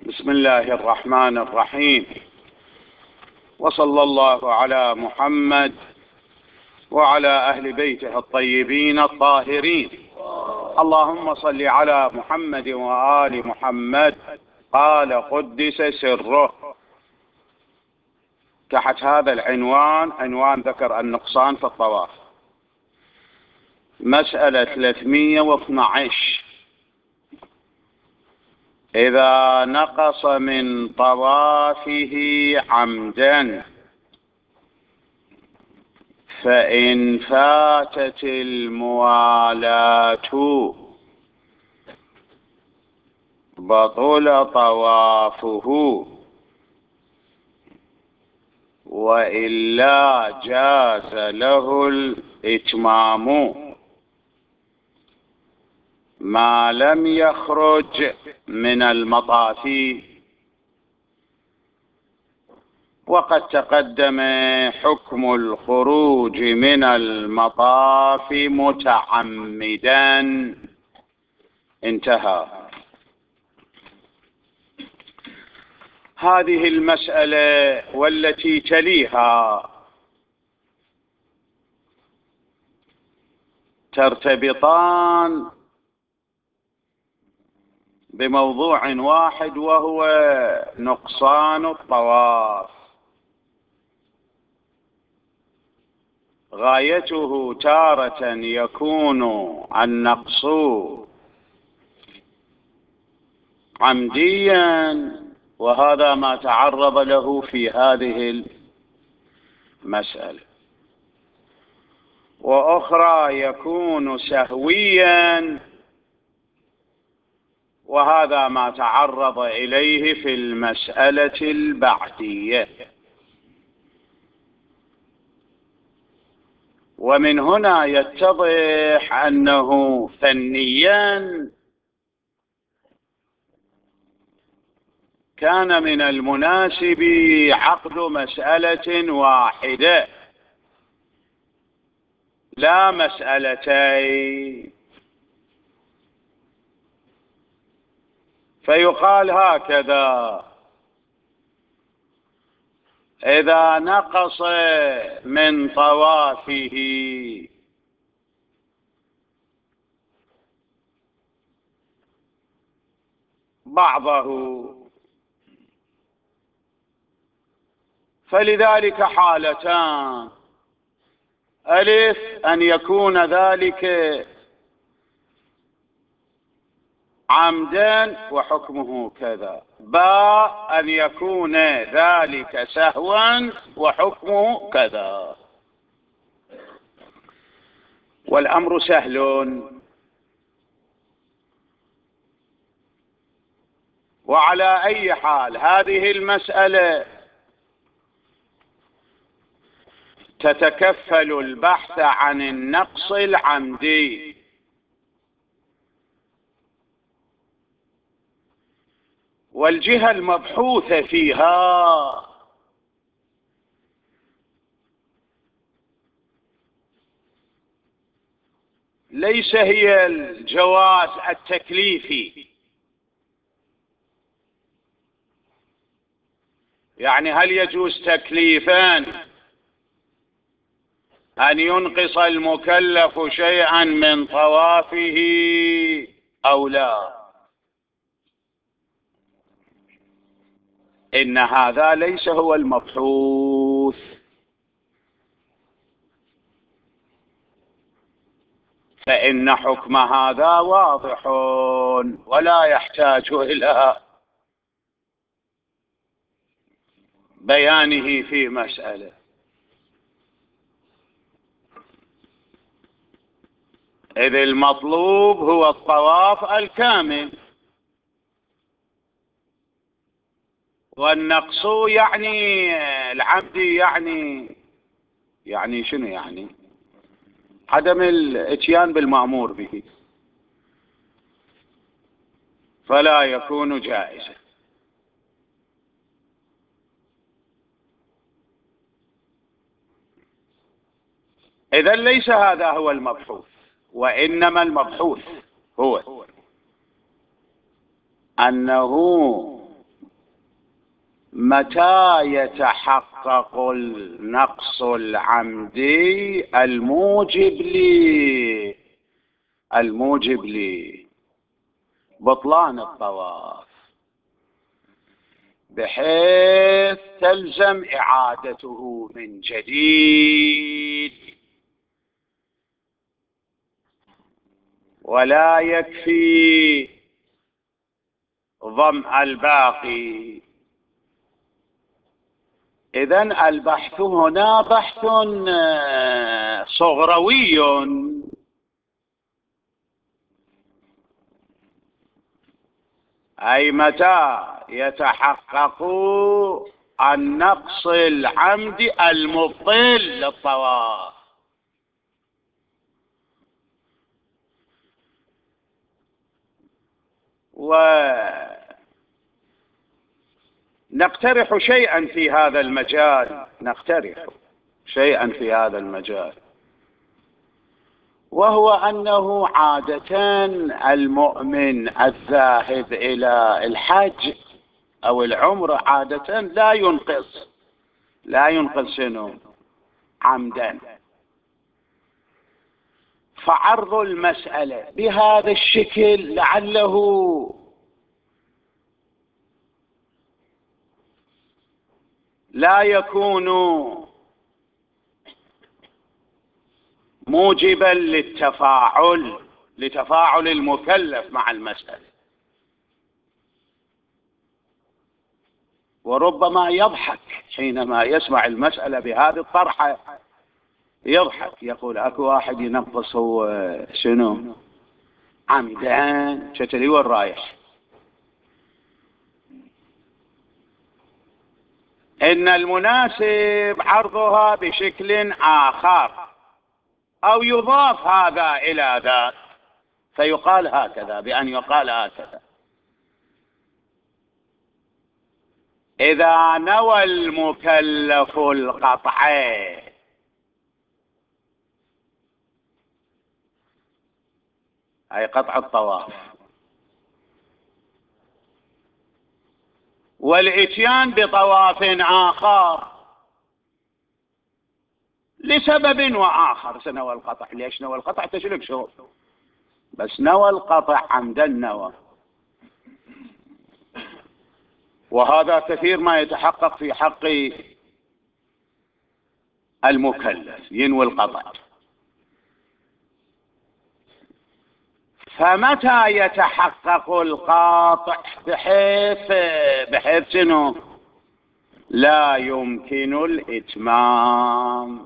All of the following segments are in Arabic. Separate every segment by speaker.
Speaker 1: بسم الله الرحمن الرحيم، وصلى الله على محمد وعلى أهل بيته الطيبين الطاهرين. اللهم صل على محمد وآل محمد. قال قدس سره. تحت هذا العنوان، عنوان ذكر النقصان في الطواف، مسألة 312: إذا نقص من طوافه عمدا فإن فاتت الموالاة بطل طوافه، وإلا جاز له الإتمام ما لم يخرج من المطاف. وقد تقدم حكم الخروج من المطاف متعمدا. انتهى. هذه المسألة والتي تليها ترتبطان بموضوع واحد، وهو نقصان الطواف. غايته تارة يكون النقص عمديا، وهذا ما تعرض له في هذه المسألة، وأخرى يكون سهويا، وهذا ما تعرض إليه في المسألة البعدية. ومن هنا يتضح أنه فنيا كان من المناسب عقد مسألة واحدة لا مسألتين، فيقال هكذا: إذا نقص من طوافه بعضه، فلذلك حالتان: ألف، أن يكون ذلك عمدا وحكمه كذا، باء، أن يكون ذلك سهوا وحكمه كذا. والأمر سهل. وعلى أي حال هذه المسألة تتكفل البحث عن النقص العمدي، والجهة المبحوثة فيها ليس هي الجواز التكليفي، يعني هل يجوز تكليفا أن ينقص المكلف شيئا من طوافه أو لا. إن هذا ليس هو المبحوث، فإن حكم هذا واضح ولا يحتاج إلى بيانه في مسألة. إذ المطلوب هو الطواف الكامل، والنقص يعني العبد، يعني شنو؟ يعني عدم الاتيان بالمأمور به، فلا يكون جائزا. إذن ليس هذا هو المبحوث، وإنما المبحوث هو أنه متى يتحقق النقص العمدي الموجب لبطلان الطواف، بحيث تلزم إعادته من جديد، ولا يكفي ضم الباقي. إذن البحث هنا بحث صغروي، أي متى يتحقق النقص العمدي المبطل للطواف. ونقترح شيئا في هذا المجال، وهو أنه عادة المؤمن الذاهب إلى الحج أو العمرة عادة لا ينقص شنو عمدا. فعرض المسألة بهذا الشكل لعله لا يكون موجبا لتفاعل المكلف مع المسألة، وربما يضحك حينما يسمع المسألة بهذه الطرحة، يضحك يقول اكو واحد ينقص هو شنو عمدان، شتلي وين رايح؟ إن المناسب عرضها بشكل آخر، أو يضاف هذا إلى ذاك فيقال هكذا، بأن يقال هكذا: إذا نوى المكلف القطع، أي قطع الطواف، والإتيان بطواف آخر لسبب وآخر، سنوى القطع. ليش نوى القطع؟ تشلك شغل، بس نوى القطع عمدا نوى. وهذا كثير ما يتحقق في حق المكلف، ينوي القطع. فمتى يتحقق القاطع بحيث شنو لا يمكن الإتمام؟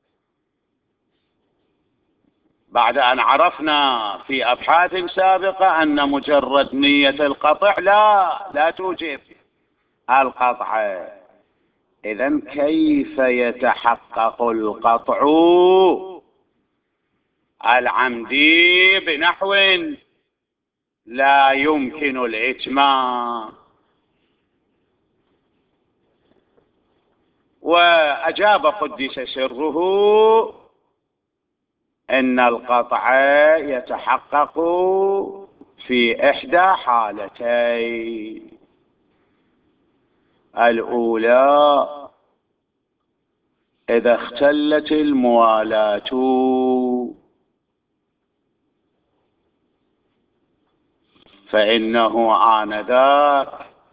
Speaker 1: بعد أن عرفنا في أبحاث سابقة أن مجرد نية القطع لا توجب القطع. إذن كيف يتحقق القطع العمدي بنحو لا يمكن الإتمام؟ وأجاب قدس سره إن القطع يتحقق في إحدى حالتين: الأولى إذا اختلت الموالاة، فإنه آنذاك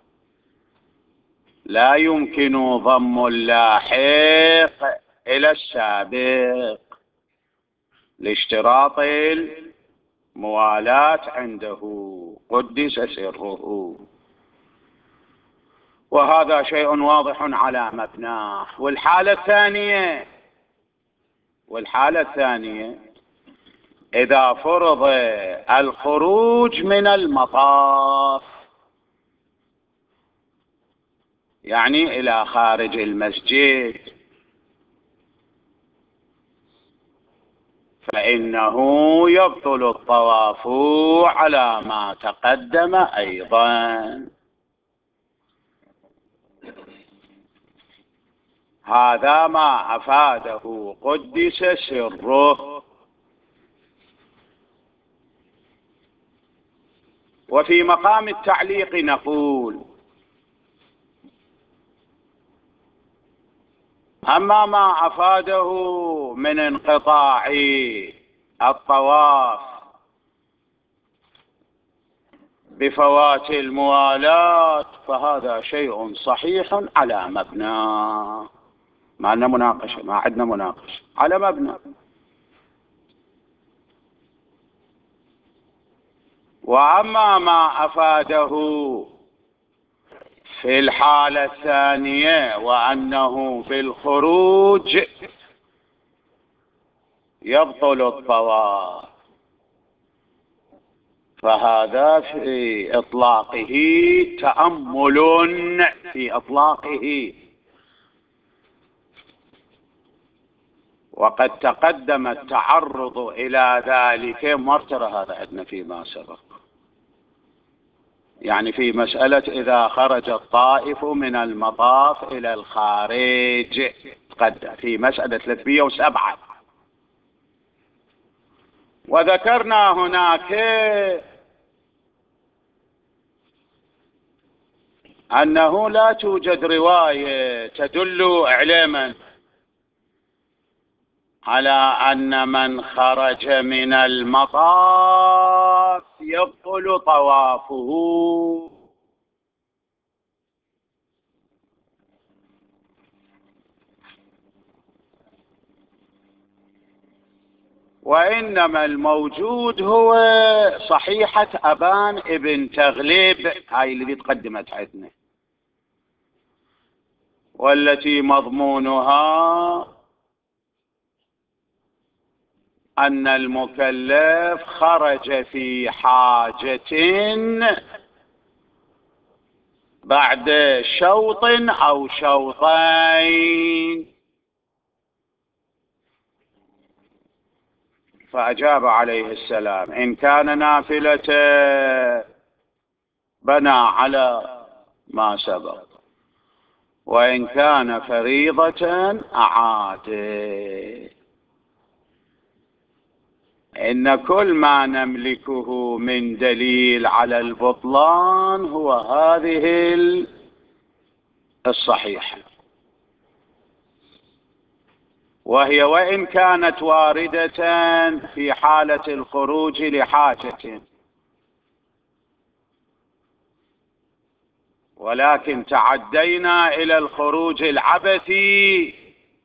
Speaker 1: لا يمكن ضم اللاحق إلى السابق لاشتراط الموالاة عنده قدس سره، وهذا شيء واضح على مبناه. والحالة الثانية إذا فرض الخروج من المطاف، يعني إلى خارج المسجد، فإنه يبطل الطواف على ما تقدم أيضا. هذا ما أفاده قدس سره. وفي مقام التعليق نقول: أما ما أفاده من انقطاع الطواف بفوات الموالاة فهذا شيء صحيح على مبنى، ما عندنا مناقشة، ما عندنا مناقشة، على مبنى. وأما ما أفاده في الحالة الثانية وأنه بالخروج يبطل الطواف، فهذا في إطلاقه تأمل، في إطلاقه، وقد تقدم التعرض إلى ذلك مرتر هذا عندنا فيما سبق، يعني في مسألة إذا خرج الطائف من المطاف إلى الخارج، قد في مسألة 307. وذكرنا هناك أنه لا توجد رواية تدل إعلاما على أن من خرج من المطاف يبطل طوافه، وإنما الموجود هو صحيحة أبان ابن تغلب، هاي اللي تقدمت عندنا، والتي مضمونها أن المكلف خرج في حاجة بعد شوط أو شوطين، فأجاب عليه السلام إن كان نافلة بنى على ما سبق، وإن كان فريضة أعاد. إن كل ما نملكه من دليل على البطلان هو هذه الصحيحة، وهي وإن كانت واردة في حالة الخروج لحاجة، ولكن تعدينا إلى الخروج العبثي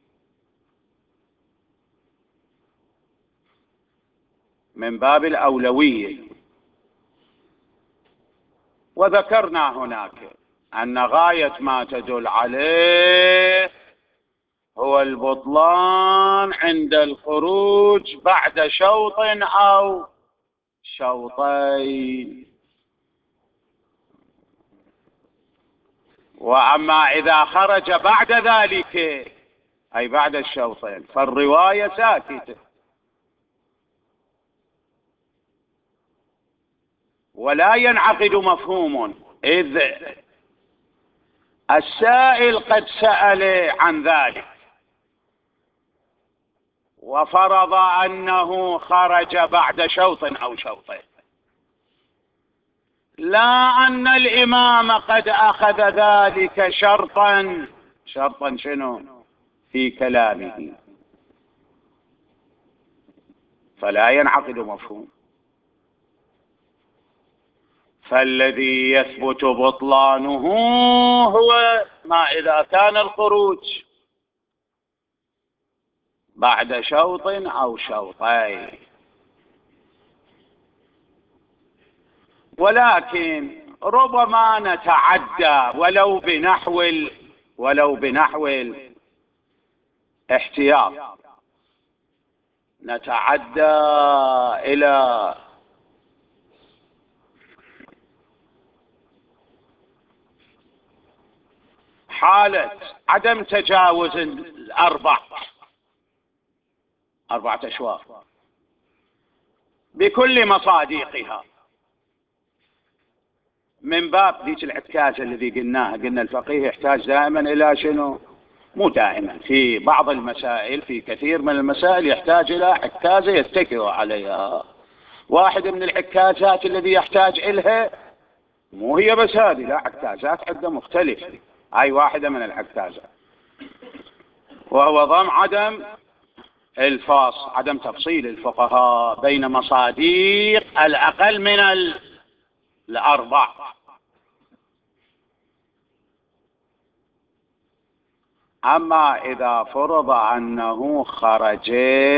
Speaker 1: من باب الأولوية. وذكرنا هناك أن غاية ما تدل عليه هو البطلان عند الخروج بعد شوط أو شوطين. وأما إذا خرج بعد ذلك أي بعد الشوطين فالرواية ساكتة، ولا ينعقد مفهوم، إذ السائل قد سأل عن ذلك وفرض أنه خرج بعد شوط أو شوطين، لا أن الإمام قد أخذ ذلك شرطا شنو في كلامه، فلا ينعقد مفهوم. فالذي يثبت بطلانه هو ما إذا كان الخروج بعد شوط أو شوطين. ولكن ربما نتعدى ولو بنحو الاحتياط، نتعدى إلى حالة عدم تجاوز أربعة أشواط بكل مصادقها، من باب ذيك العكازة الذي قلنا الفقيه يحتاج دائما إلى شنو؟ مو دائما، في بعض المسائل، في كثير من المسائل يحتاج إلى عكازة يتكئ عليها. واحد من العكازات الذي يحتاج إلها مو هي بس هذه، لا، عكازات عدة مختلفة، هاي واحدة من العكازات. وهو ضم عدم الفاصل، عدم تفصيل الفقهاء بين مصاديق الأقل من الأربع. أما إذا فرض أنه خرج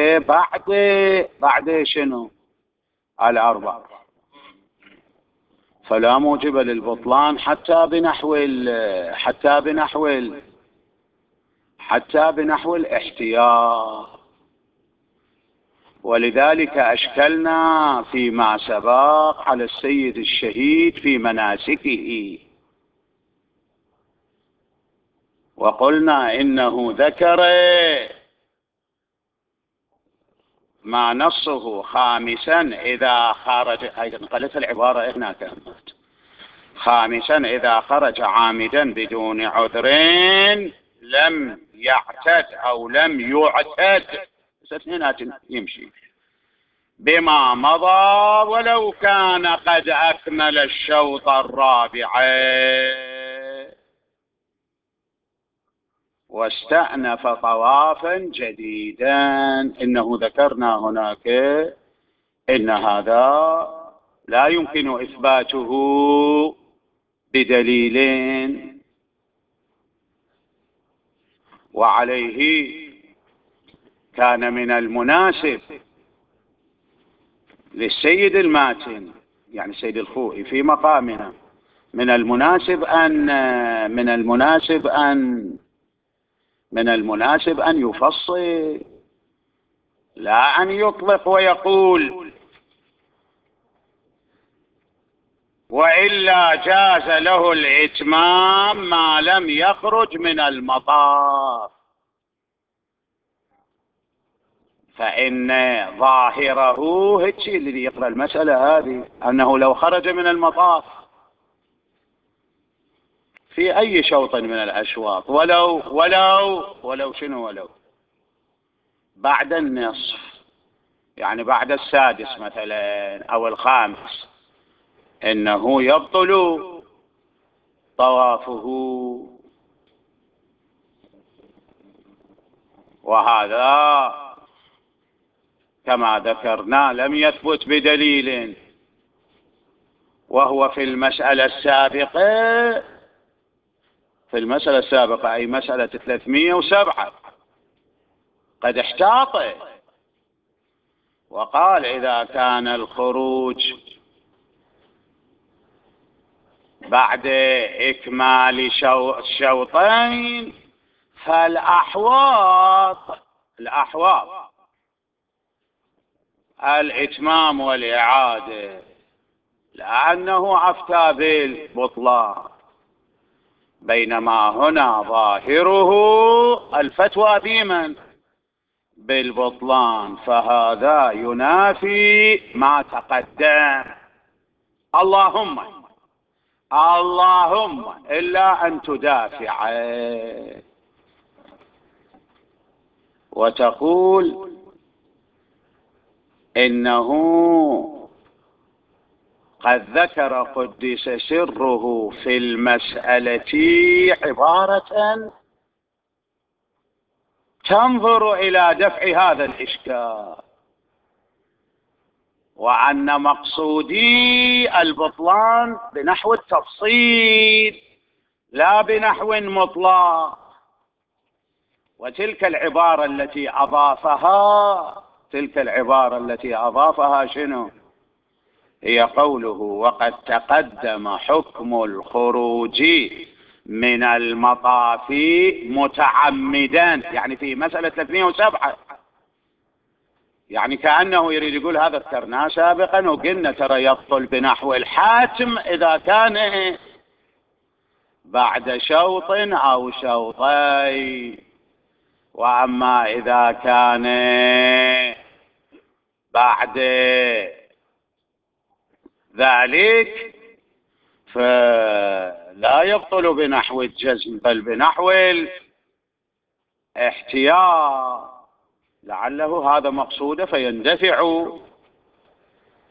Speaker 1: بعد شنو الأربع، فلا موجب للبطلان حتى بنحو الاحتياط. ولذلك أشكلنا فيما سبق على السيد الشهيد في مناسكه، وقلنا إنه ذكر ما نصه خامسا إذا خرج، أيضا قالت العبارة هناك، خامسا إذا خرج عامدا بدون عذر لم يعتد أو لم يعتد، اثنينات يمشي بما مضى ولو كان قد أكمل الشوط الرابع واستأنف طوافا جديدا. إنه ذكرنا هناك إن هذا لا يمكن إثباته بدليل، وعليه كان من المناسب للسيد الماتن، يعني سيد الخوئي في مقامنا، من المناسب أن يفصل، لا أن يطلق ويقول وإلا جاز له الإتمام ما لم يخرج من المطاف، فإن ظاهره هالشيء الذي يقرأ المسألة هذه أنه لو خرج من المطاف في أي شوط من الأشواط ولو بعد النصف، يعني بعد السادس مثلا أو الخامس، إنه يبطل طوافه. وهذا كما ذكرنا لم يثبت بدليل، وهو في المسألة السابقة أي مسألة 307 قد احتاط وقال إذا كان الخروج بعد إكمال شوطين فالأحواط الإتمام والإعادة، لأنه أفتى بالبطلان، بينما هنا ظاهره الفتوى بمن؟ بالبطلان، فهذا ينافي ما تقدم. اللهم إلا أن تدافع وتقول إنه قد ذكر قدس سره في المسألة عبارة تنظر إلى دفع هذا الإشكال، وأن مقصودي البطلان بنحو التفصيل لا بنحو مطلق. وتلك العبارة التي أضافها شنو؟ هي قوله وقد تقدم حكم الخروج من المطاف متعمدا، يعني في مسألة 307، يعني كأنه يريد يقول هذا ذكرناه سابقا وقلنا ترى يبطل بنحو الحاتم إذا كان بعد شوط أو شوطين، وأما إذا كان بعد ذلك فلا يبطل بنحو الجزم بل بنحو الاحتياط، لعله هذا مقصوده فيندفع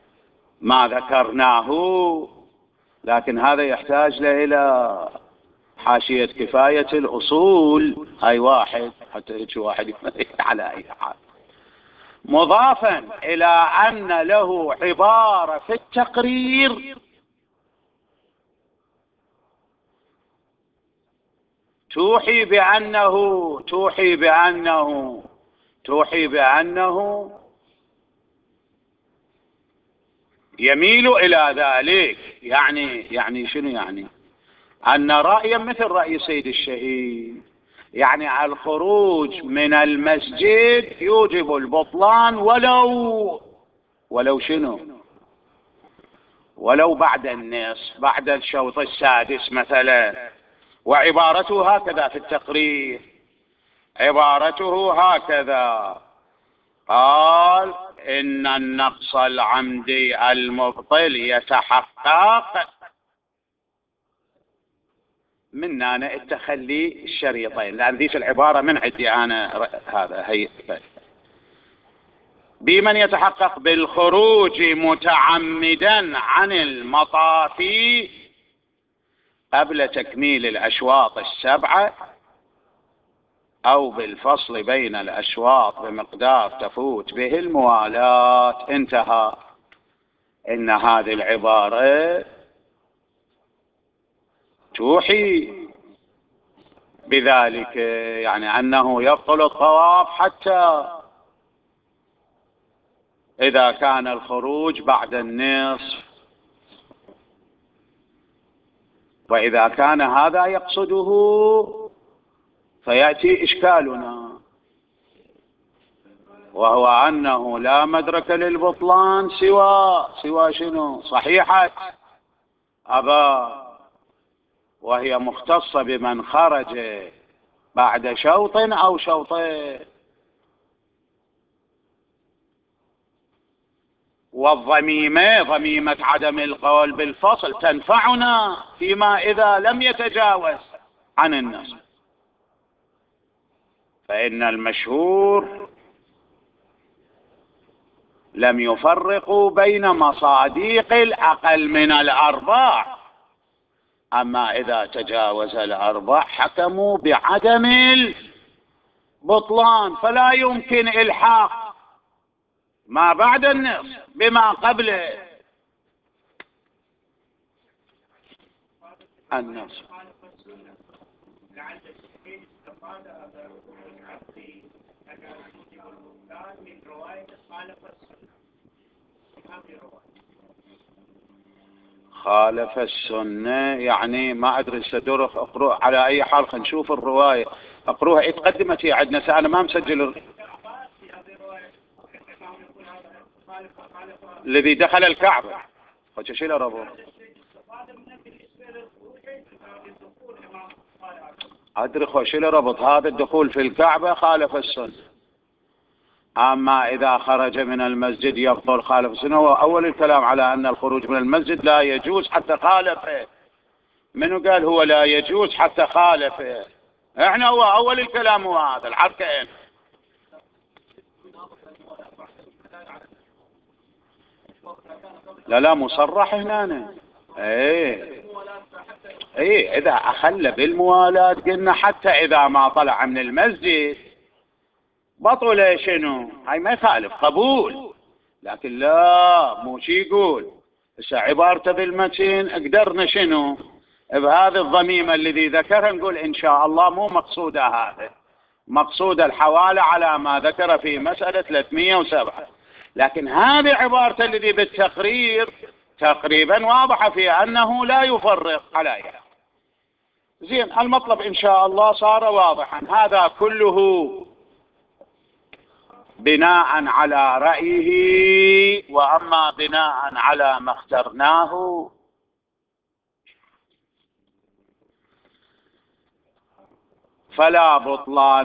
Speaker 1: ما ذكرناه. لكن هذا يحتاج إلى حاشية كفاية الأصول، هاي واحد حتى هيك واحد على أي حال. مضافا إلى أن له عبارة في التقرير توحي بأنه يميل إلى ذلك. يعني شنو يعني؟ أن رأيا مثل رأي سيد الشهيد، يعني الخروج من المسجد يوجب البطلان ولو شنو؟ ولو بعد النصف، بعد الشوط السادس مثلا. وعبارته هكذا في التقرير، عبارته هكذا، قال إن النقص العمدي المبطل يتحقق من أنا التخلي الشريطين، لأن ذيك العبارة من عندي أنا، هذا هي بمن يتحقق بالخروج متعمدا عن المطاف قبل تكميل الأشواط السبعة، أو بالفصل بين الأشواط بمقدار تفوت به الموالاة. انتهى. إن هذه العبارة توحي بذلك، يعني أنه يبطل الطواف حتى إذا كان الخروج بعد النصف. وإذا كان هذا يقصده فيأتي إشكالنا، وهو أنه لا مدرك للبطلان سوى شنو؟ صحيحة أبا، وهي مختصة بمن خرج بعد شوط أو شوطين. والضميمة، ضميمة عدم القول بالفصل، تنفعنا فيما إذا لم يتجاوز عن النص. فإن المشهور لم يفرقوا بين مصاديق الأقل من الأرباع، أما إذا تجاوز الأرباع حكموا بعدم البطلان. فلا يمكن إلحاق ما بعد النصف بما قبل النصف. خالف السنة يعني ما أدري سدور أقرأ على أي حال. خلينا نشوف الرواية، أقروها تقدمت هي عندنا، أنا ما مسجل الذي دخل الكعبة وشيله ربو. أدري خوشيله ربط هذا الدخول في الكعبة خالف السنة. أما إذا خرج من المسجد يبطل خالف السنة. هو أول الكلام على أن الخروج من المسجد لا يجوز حتى خالفه. منو قال هو لا يجوز حتى خالفه؟ احنا هو أول الكلام هو هذا الحركة. لا مصرح هنا. ايه اذا اخل بالموالاة قلنا حتى اذا ما طلع من المسجد بطل شنو؟ هاي ما يخالف قبول. لكن لا مو شي يقول هسه عبارته بالمتن قدرنا شنو بهذه الضميمة الذي ذكرها نقول ان شاء الله مو مقصودة هذا، مقصود الحوالة على ما ذكر في مسألة 307. لكن هذه عبارته الذي بالتقرير تقريبا واضحة في أنه لا يفرق عليها. زين، المطلب إن شاء الله صار واضحا. هذا كله بناء على رأيه، وأما بناء على ما اخترناه فلا بطلان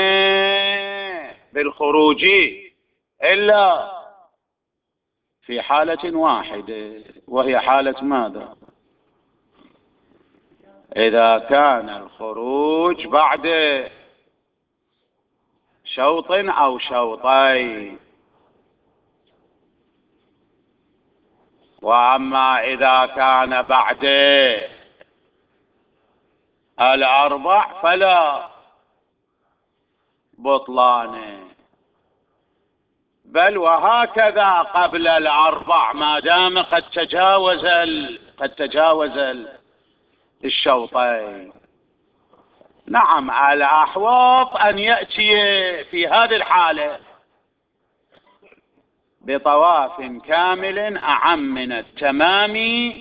Speaker 1: بالخروج إلا في حالة واحدة، وهي حالة ماذا؟ إذا كان الخروج بعد شوط أو شوطين. وأما إذا كان بعد الأربع فلا بطلان، بل وهكذا قبل الأربع ما دام قد تجاوز الشوطين. نعم، الأحوط أن يأتي في هذه الحالة بطواف كامل أعم من التمام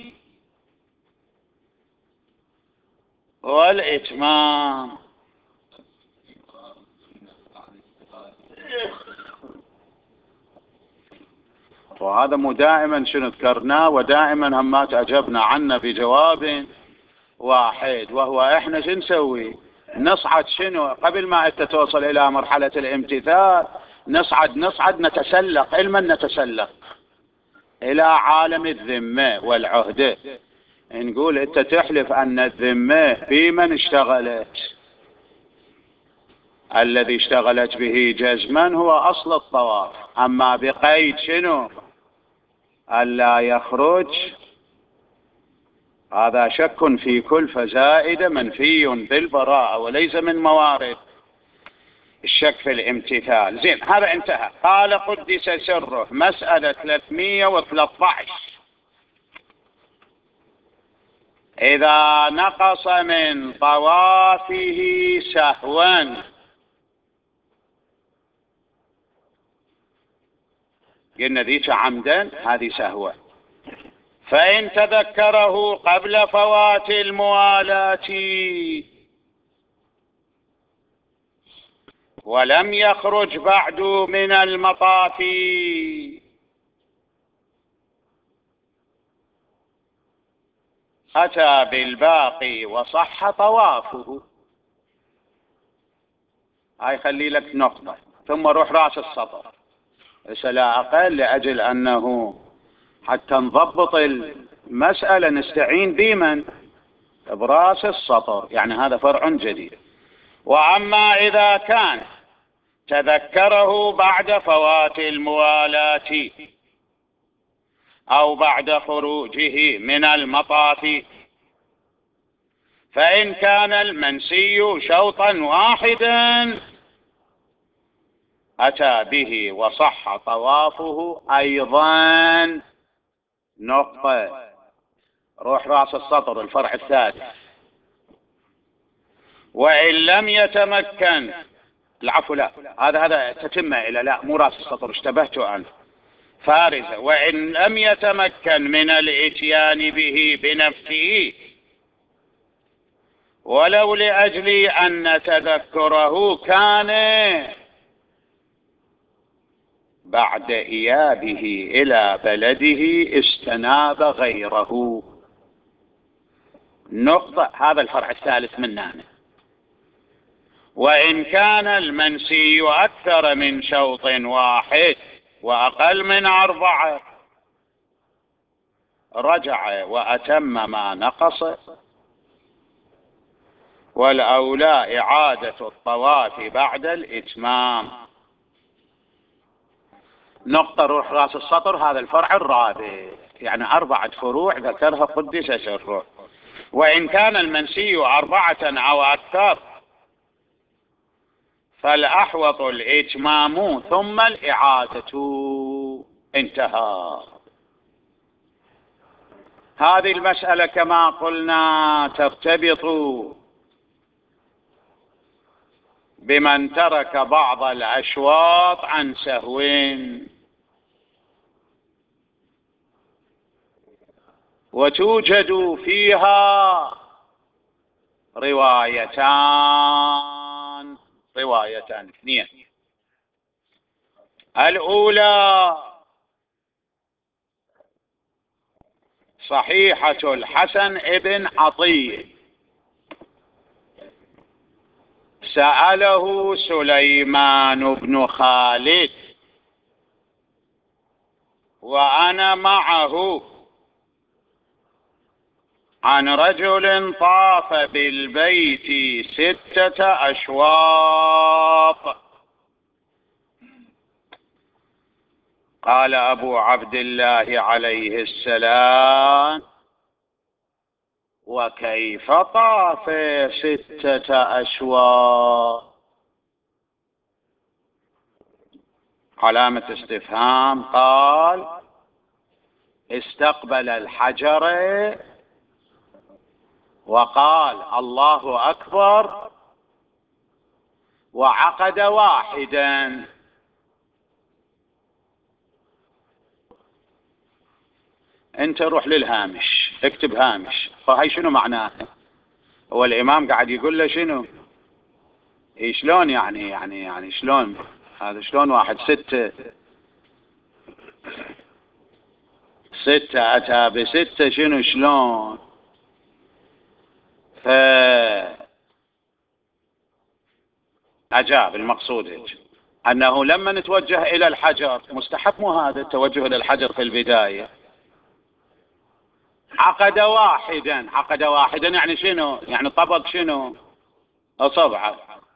Speaker 1: والإتمام. وهذا مو دائما شنو ذكرناه، ودائما هم ما تأجبنا عنه بجواب واحد، وهو احنا شو نسوي؟ نصعد شنو قبل ما انت توصل الى مرحلة الامتثال، نصعد نتسلق. علما نتسلق الى عالم الذمة والعهدة، نقول انت تحلف ان الذمة بمن اشتغلت، الذي اشتغلت به جزما هو اصل الطواف، اما بقيد شنو الا يخرج، هذا شك في كلفة زائدة منفي بالبراءة وليس من موارد الشك في الامتثال. زين، هذا انتهى. قال قدس سره، مسألة 313: إذا نقص من طوافه سهوا، قلنا ذيك عمدا هذه سهوا، فإن تذكره قبل فوات الموالاة ولم يخرج بعد من المطاف أتى بالباقي وصح طوافه. هاي خلي لك نقطة، ثم روح رأس السطر، ليس لا أقل، لأجل أنه حتى نضبط المسألة نستعين بمن؟ برأس السطر، يعني هذا فرع جديد. وأما إذا كان تذكره بعد فوات الموالاة أو بعد خروجه من المطاف، فإن كان المنسي شوطا واحدا أتى به وصح طوافه أيضا. نقطة، روح رأس السطر الفرع الثالث. وإن لم يتمكن، العفو لا، هذا تتم إلى، لا مو رأس السطر، اشتبهت أنا، فارزة. وإن لم يتمكن من الإتيان به بنفسه ولو لأجل أن تذكره كان بعد إيابه إلى بلده استناب غيره. نقطة، هذا الفرع الثالث مننا. وإن كان المنسي أكثر من شوط واحد وأقل من 4 رجع وأتم ما نقص، والأولى إعادة الطواف بعد الإتمام. نقطة، روح رأس السطر، هذا الفرع الرابع، يعني 4 فروع ذكرها قدس سره. وإن كان المنسي 4 أو أكثر فالأحوط الإتمام ثم الإعادة. انتهى. هذه المسألة كما قلنا ترتبط بمن ترك بعض الأشواط عن سهو، وتوجد فيها روايتان 2. الأولى صحيحة الحسن ابن عطية، سأله سليمان بن خالد وأنا معه عن رجل طاف بالبيت 6 أشواط. قال أبو عبد الله عليه السلام: وكيف طاف 6 أشواط؟ علامة استفهام. قال استقبل الحجر وقال الله أكبر وعقد واحدا. انت روح للهامش اكتب هامش. فهي شنو معناه؟ هو الامام قاعد يقول له شنو؟ إيه شلون يعني شلون هذا؟ شلون واحد 6 أتى ب6 شنو شلون؟ أجاب المقصود أنه لما نتوجه إلى الحجر مستحب مو هذا التوجه إلى الحجر في البداية. عقد واحدا يعني شنو؟ يعني طبق شنو؟ أصبعه.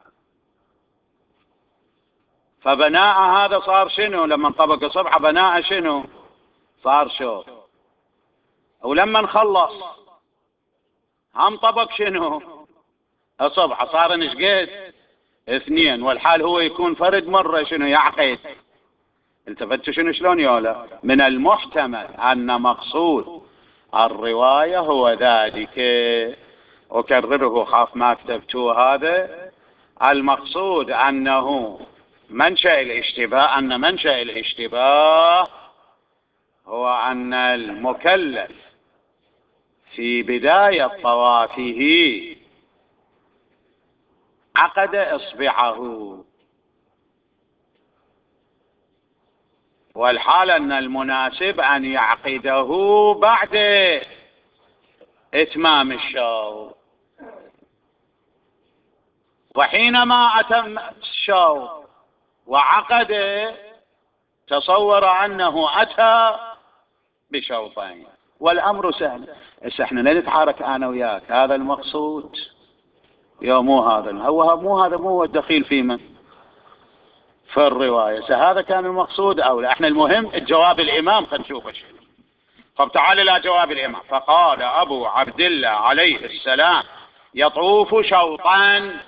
Speaker 1: فبناء هذا صار شنو؟ لما طبق أصبعه بناء شنو؟ صار شوط. ولما نخلص هم طبق شنو؟ أصبعه. صار نشقد 2. والحال هو يكون فرد مرة شنو يعقد. التفتوا شنو شلون يولا؟ من المحتمل أن مقصود الرواية هو ذلك. أكرره خاف ما كتبتوه هذا. المقصود أنه منشأ الاشتباه هو أن المكلف في بداية طوافه عقد إصبعه، والحال أن المناسب أن يعقده بعد إتمام الشوط. وحينما أتم الشوط وعقد تصور أنه أتى بشوطين والأمر سهل. احنا لا نتحارك أنا وياك. هذا المقصود يا مو هذا مو الدخيل في من في الرواية. هذا كان المقصود أو لا؟ احنا المهم الجواب الإمام خلينا نشوفه شنو. طب تعال إلى جواب الإمام. فقال أبو عبد الله عليه السلام يطوف شوطا.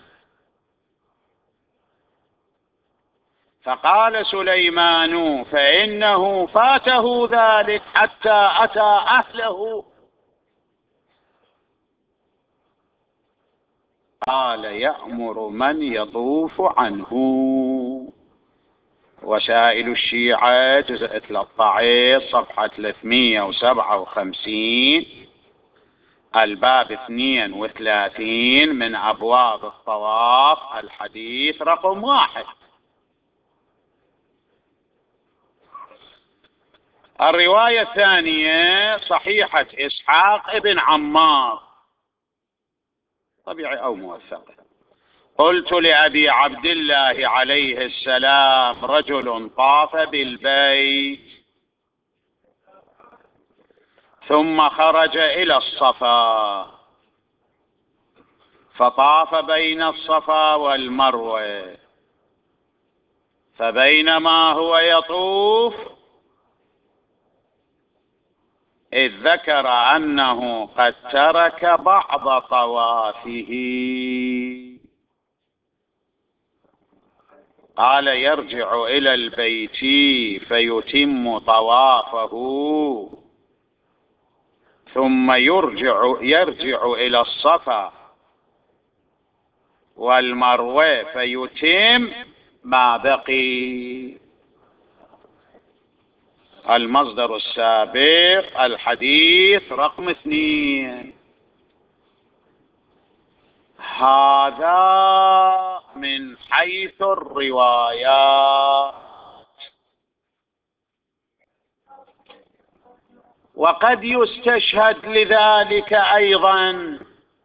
Speaker 1: فقال سليمان فإنه فاته ذلك حتى أتى أهله. قال يأمر من يطوف عنه. وسائل الشيعة جزء 13 صفحة 357 الباب 32 من أبواب الطواف الحديث رقم 1. الرواية الثانية صحيحة إسحاق بن عمار طبيعي أو موثقة. قلت لأبي عبد الله عليه السلام رجل طاف بالبيت ثم خرج إلى الصفا فطاف بين الصفا والمروة، فبينما هو يطوف إذ ذكر أنه قد ترك بعض طوافه. قال يرجع إلى البيت فيتم طوافه ثم يرجع إلى الصفا والمروة فيتم ما بقي. المصدر السابق الحديث رقم 2. هذا من حيث الروايات. وقد يستشهد لذلك أيضا.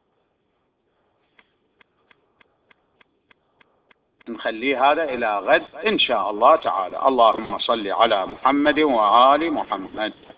Speaker 1: نخلي هذا إلى غد إن شاء الله تعالى. اللهم صل على محمد وآل محمد.